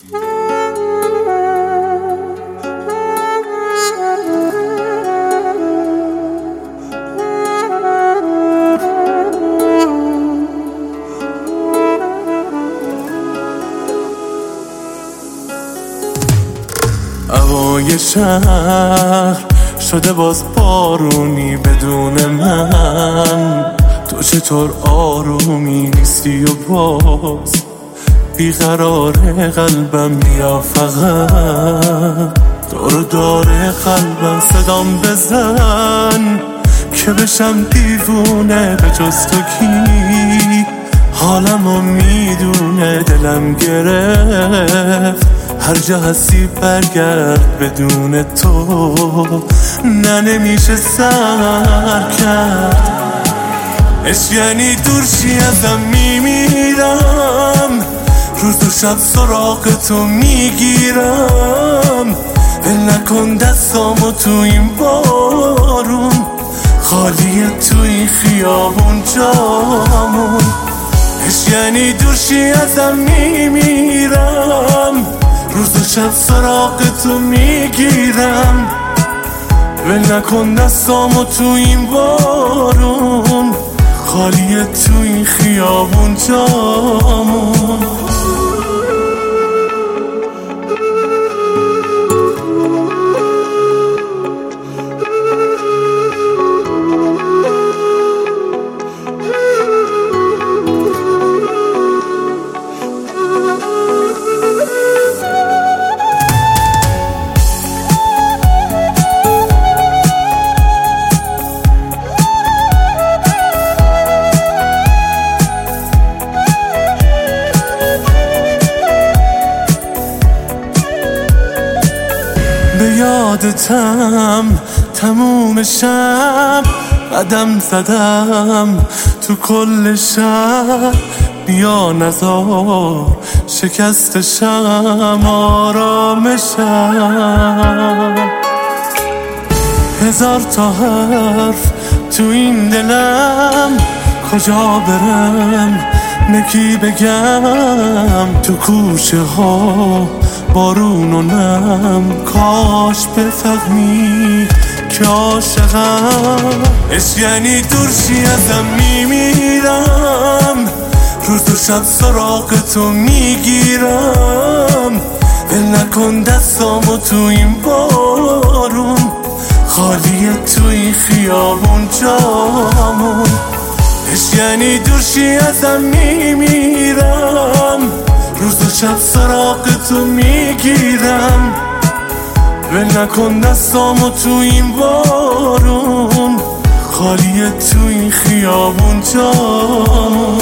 هوای شهر شده باز بارونی بدون من، تو چطور آرومی نیستی و باز بیقرار قلبم؟ بیا فقط دور داره قلبم صدام بزن که بشم دیوونه، به جز تو کی حالمو میدونه؟ دلم گرفت هر جا هستی برگرد، بدون تو نه نمیشه سر کرد. عشق یعنی دورشی ازم میمیرم، روز و شب سراغ تو میگیرم. ول نکن دستامو تو این بارون، خالیه تو این خیابون جامون. عشق یعنی دورشی ازم میمیرم، روز و شب سراغ تو میگیرم. ول نکن دستامو تو این بارون، خالیه تو این خیابون جامون. به یادتم تموم شب قدم زدم تو کل شب، بیا نزار شکستشم آرامشم. هزار تا حرف تو این دلم، کجا برم نکی بگم؟ تو کوچه ها بارون و نم، کاش بفهمی که عاشقم. عشق یعنی دورشی ازم میمیرم، روز و شب سراغ تو میگیرم. ول نکن دستامو تو این بارون، خالیه تو این خیابون جامون. عشق یعنی دورشی ازم میمیرم، روز و شب سراغ تو میگیرم. ول نکن دستامو تو این بارون، خالیه تو این خیابون جامون.